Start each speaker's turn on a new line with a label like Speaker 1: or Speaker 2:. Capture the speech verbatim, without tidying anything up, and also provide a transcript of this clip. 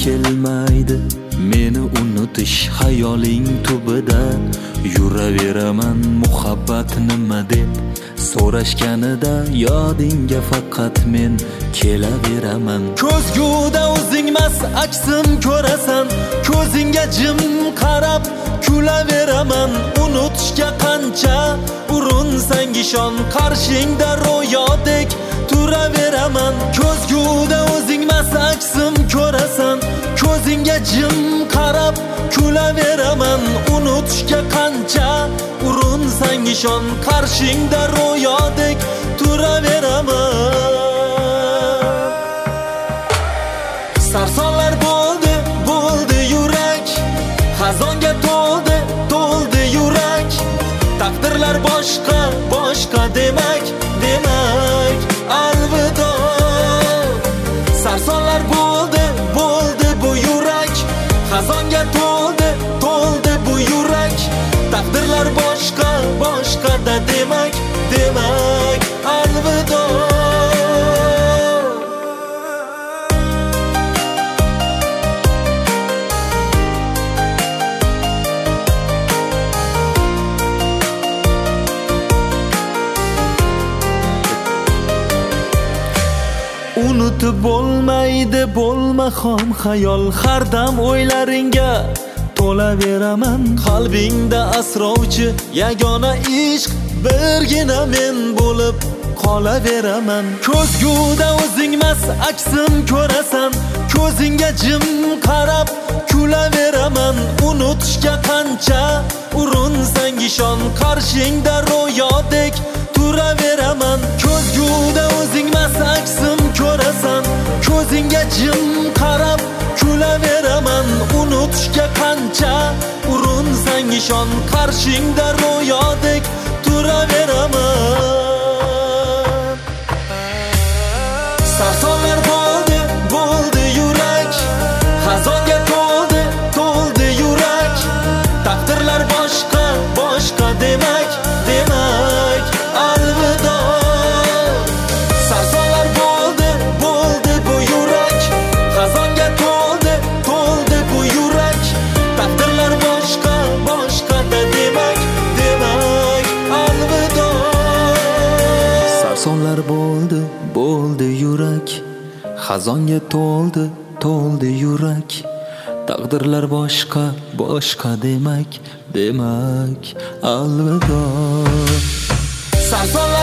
Speaker 1: kelmaydi meni unutish hayoling tubida. Yuraveraman muhabbat nima deb so'rashganida yodingga faqat men kelaveraman. Ko'zguda o'zingmas aksim ko'rasan, ko'zingga jim qarab kulaveraman. Unutishga qancha urinsang ishon, qarshingda ro'yodek turaveraman. Ko'zguda o'zingmas aksim ko'rasan, ko'zingga jim qarab kulaveraman. Unutishga qancha urinsang ishon, qarshingda ro'yodek turaveraman. Sarsonlar bo'ldi, bo'ldi yurak, xazonga to'ldi, to'ldi yurak. Taqdirlar boshqa, boshqa demak, demak alvido. Sarsonlar bo'ldi, bo'ldi bu yurak, xazonga to'ldi, to'ldi bu yurak. Taqdirlar boshqa, boshqa da demak, demak alvido. Unutib bo'lmaydi bo'lma xom xayol, har dam o'ylaringga to'laveraman. Qalbingda asrovchi yagona ishq birgina men bo'lib qolaveraman. Ko'zguda o'zingmas aksim ko'rasan, ko'zingga jim qarab kulaveraman. Unutishga qancha urinsang ishon, qarshingda ro'yodek turaveraman. Ko'zguda o'zingmas aksim ko'rasan, ko'zingga jim qarab kulaveraman. Unutishga qancha urinsang ishon, qarshingda ro'yodek turaveraman. Sarsonlar bo'ldi, bo'ldi yurak, xazonga to'ldi, to'ldi yurak. Taqdirlar boshqa, boshqa demak, demak alvido. Sarsonlar bo'ldi, bo'ldi bu yurak, xazonga to'ldi, to'ldi bu yurak. Taqdirlar boshqa, boshqa da demak, demak alvido. Sarsonlar bo'ldi, bo'ldi yurak, xazonga to'ldi, to'ldi yurak. Taqdirlar boshqa, boshqa demak, demak alvido. Sarsonlar